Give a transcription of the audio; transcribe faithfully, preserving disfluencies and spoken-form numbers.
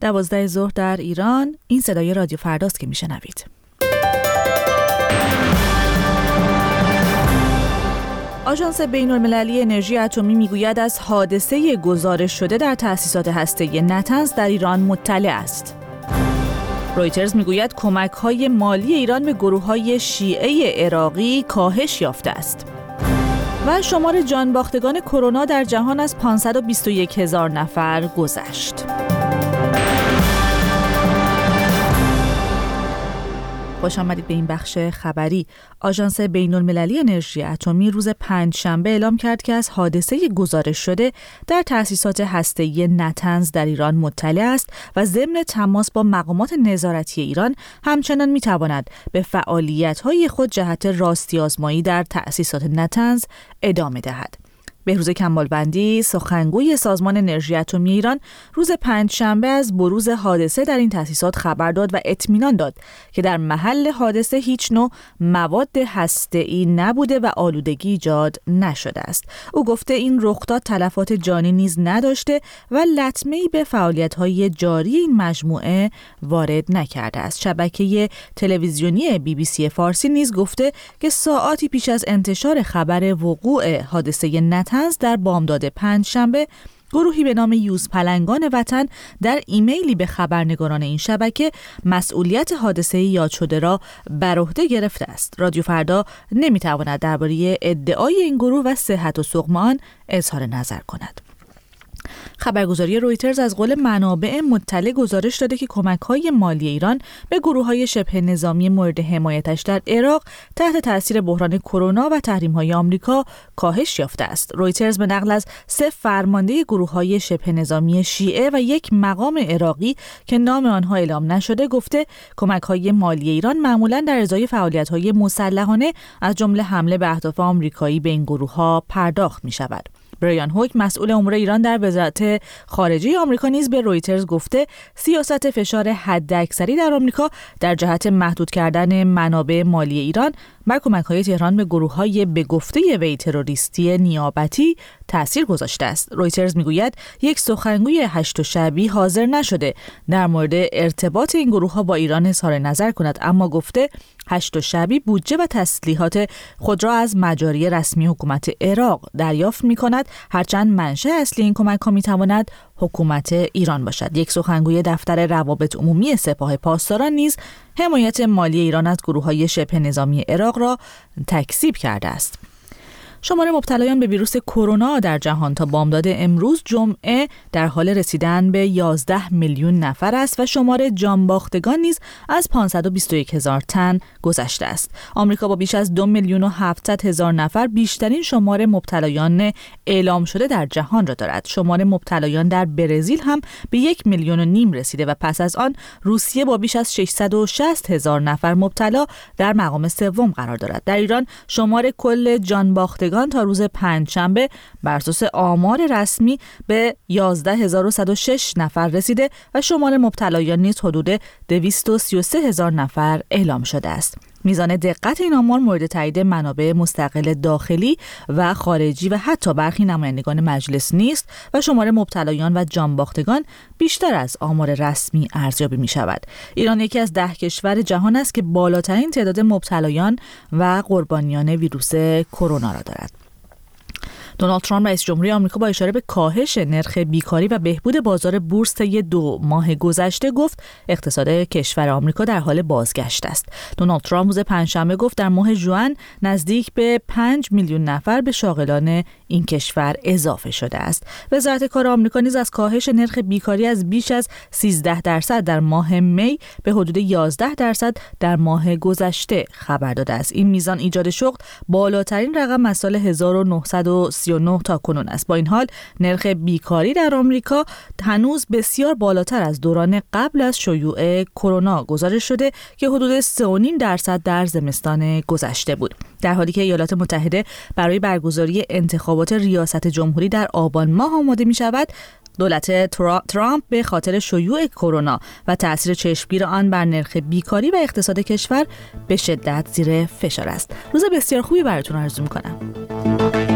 دوازده ظهر در ایران. این صدای رادیو فرداست که میشنوید. آژانس بین‌المللی انرژی اتمی میگوید از حادثه گزارش شده در تأسیسات هسته‌ای نتنز در ایران مطلع است. رویترز میگوید کمک‌های مالی ایران به گروه‌های شیعه عراقی کاهش یافته است. و شمار جانباختگان کرونا در جهان از پانصد و بیست و یک هزار نفر گذشت. خوش آمدید به این بخش خبری. آژانس بین‌المللی انرژی اتمی روز پنجشنبه اعلام کرد که از حادثه گزارش شده در تأسیسات هسته‌ای نتنز در ایران مطلع است و ضمن تماس با مقامات نظارتی ایران همچنان می‌تواند به فعالیت‌های خود جهت راستی آزمایی در تأسیسات نتنز ادامه دهد. بهروز کمالوندی سخنگوی سازمان انرژی اتمی ایران روز پنجشنبه از بروز حادثه در این تأسیسات خبر داد و اطمینان داد که در محل حادثه هیچ نوع مواد هسته‌ای نبوده و آلودگی ایجاد نشده است. او گفته این رخداد تلفات جانی نیز نداشته و لطمه‌ای به فعالیت‌های جاری این مجموعه وارد نکرده است. شبکه تلویزیونی بی بی سی فارسی نیز گفته که ساعاتی پیش از انتشار خبر وقوع حادثه نتنز در بامداد پنجشنبه گروهی به نام یوز پلنگان وطن در ایمیلی به خبرنگاران این شبکه مسئولیت حادثه یاد شده را بر عهده گرفته است. رادیو فردا نمیتواند درباره ادعای این گروه و صحت و سقم آن اظهار نظر کند. خبرگزاری رویترز از قول منابع مطلع گزارش داده که کمک‌های مالی ایران به گروه‌های شبه نظامی مورد حمایتش در عراق تحت تأثیر بحران کرونا و تحریم‌های آمریکا کاهش یافته است. رویترز به نقل از سه فرمانده گروه‌های شبه نظامی شیعه و یک مقام عراقی که نام آنها اعلام نشده گفته کمک‌های مالی ایران معمولاً در ازای فعالیت‌های مسلحانه از جمله حمله به اهداف آمریکایی به این گروه‌ها پرداخت می‌شود. برایان هوک مسئول امور ایران در وزارت خارجه آمریکا نیز به رویترز گفته سیاست فشار حداکثری در آمریکا در جهت محدود کردن منابع مالی ایران بر کمک‌های تهران به گروه‌های به گفته وی تروریستی نیابتی تأثیر گذاشته است. رویترز میگوید یک سخنگوی هشت شعبی حاضر نشده در مورد ارتباط این گروه‌ها با ایران اظهار نظر کند، اما گفته هشت شعبی بودجه و تسلیحات خود را از مجاری رسمی حکومت عراق دریافت می‌کند، هرچند منشأ اصلی این کمک‌ها می‌تواند حکومت ایران باشد. یک سخنگوی دفتر روابط عمومی سپاه پاسداران نیز حمایت مالی ایران از گروه‌های شبه نظامی عراق را تکذیب کرده است. شمار مبتلایان به ویروس کرونا در جهان تا بامداد امروز جمعه در حال رسیدن به یازده میلیون نفر است و شمار جانباختگان نیز از پانصد و بیست و یک هزار تن گذشته است. آمریکا با بیش از دو میلیون و هفتصد هزار نفر بیشترین شمار مبتلایان اعلام شده در جهان را دارد. شمار مبتلایان در برزیل هم به یک میلیون و نیم رسیده و پس از آن روسیه با بیش از ششصد و شصت هزار نفر مبتلا در مقام سوم قرار دارد. در ایران شمار کل جانباختگان تا روز پنجشنبه بر اساس آمار رسمی به یازده هزار و صد و شش نفر رسیده و شمار مبتلایان نیز حدود دویست و سی و سه هزار نفر اعلام شده است. میزان دقت این آمار مورد تایید منابع مستقل داخلی و خارجی و حتی برخی نمایندگان مجلس نیست و شمار مبتلایان و جانباختگان بیشتر از آمار رسمی ارزیابی می شود. ایران یکی از ده کشور جهان است که بالاترین تعداد مبتلایان و قربانیان ویروس کرونا را دارد. دونالد ترامپ رئیس جمهوری آمریکا با اشاره به کاهش نرخ بیکاری و بهبود بازار بورس طی دو ماه گذشته گفت اقتصاد کشور آمریکا در حال بازگشت است. دونالد ترامپ روز پنجشنبه گفت در ماه ژوئن نزدیک به پنج میلیون نفر به شاغلان این کشور اضافه شده است. وزارت کار آمریکا نیز از کاهش نرخ بیکاری از بیش از سیزده درصد در ماه می به حدود یازده درصد در ماه گذشته خبر داده است. این میزان ایجاد شغل بالاترین رقم از سال هزار و نهصد و سی و نه تا کنون است. با این حال نرخ بیکاری در آمریکا هنوز بسیار بالاتر از دوران قبل از شیوع کرونا گزارش شده که حدود سه و نیم درصد در زمستان گذشته بود. در حالی که ایالات متحده برای برگزاری انتخابات ریاست جمهوری در آبان ماه آماده می شود، دولت ترامپ به خاطر شیوع کرونا و تأثیر چشمگیر آن بر نرخ بیکاری و اقتصاد کشور به شدت زیر فشار است. روز بسیار خوبی براتون آرزو می‌کنم.